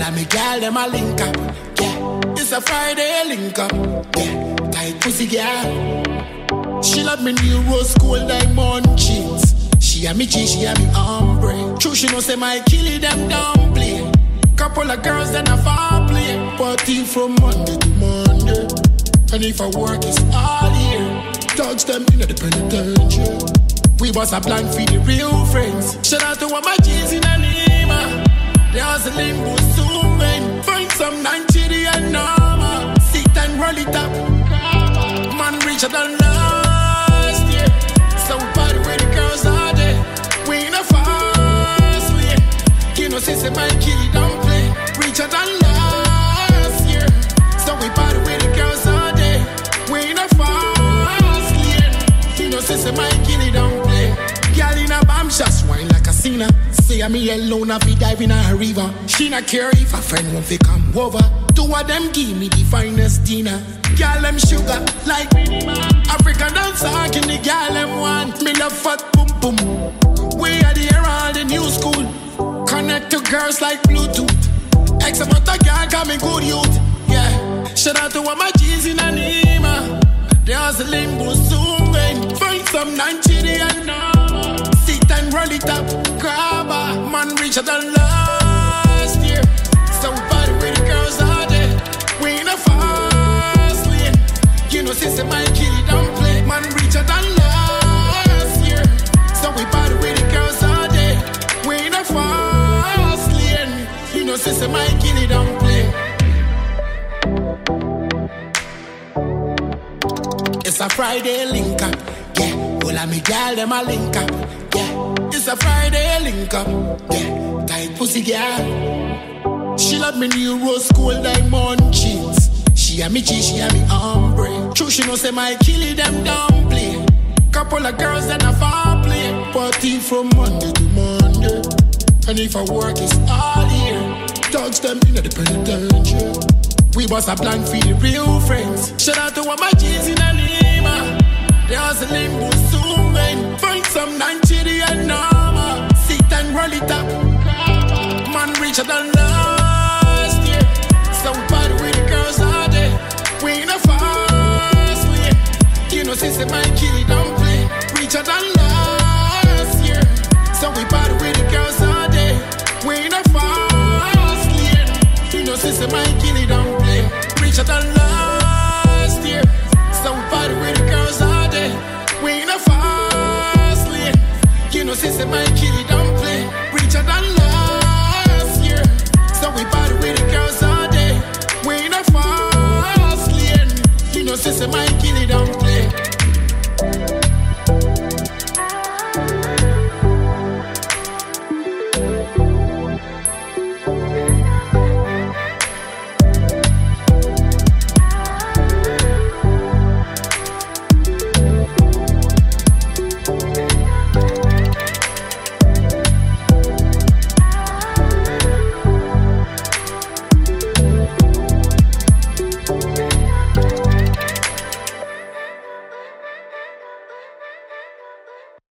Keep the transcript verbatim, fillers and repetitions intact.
of me girl, them a link up. Yeah, it's a Friday link up. Yeah, tight pussy girl. She love me new rose gold diamond jeans. She a me G, she a me ombre. True, she know say my killie them don't play. Couple of girls then a fall play. Party from Monday to Monday. And if I work it's all year. Dogs them in the penitentiary. We was a plan for the real friends. Shout out to all my G's in Lima. They hustling will soon win. Find some Nigerian normal. Sit and roll it up. Man richer than last year. So party where the girls are there. We in a fast way. You know since my kid don't play. Richer than last year. So we party where the girls are there. We in a fast lane. You know since my kid don't play. Girl in a bomb just wine like a singer. Say me alone I be diving in a river. She not care if a friend won't fi come over. Two of them give me the finest dinner. Girl them sugar like African dancer. Give the girl them want. Me love fat boom boom. We are the era of the new school. Connect to girls like Bluetooth. X amount of girl coming good youth. Yeah. Shout out to all my G's in Anima. They hustling will soon win. Find some Nigerian normal. Sit and roll it up. Grabber. Man richer than last year. So party where the girls are there. We in a fast lane. You know since my kid don't play. Man richer than last year. So we party where the girls are there. We in a fast lane. You know since my kid don't play. It's a Friday link up. Yeah, all of me girl them a link up. Yeah, it's a Friday link up. Yeah, tight pussy girl. She love me new rose gold diamond jeans. She a me G, she a me ombre. True, she know say my killie them don't play. Couple of girls that a fall play. Party from Monday to Monday. And if I work it's all year. Dogs them in the penitentiary. We was a plan for the real friends. Shout out to all my G's in Lima. They hustling will soon win. Find some Nigerian normal. Sit and roll it up. Man richer than last year. So party where the girls are there. We in a fast way. You know since my kid don't play. Richer than last year. So we party where the girls are there. We in a fast lane. You know since my kid don't play. Richer than last.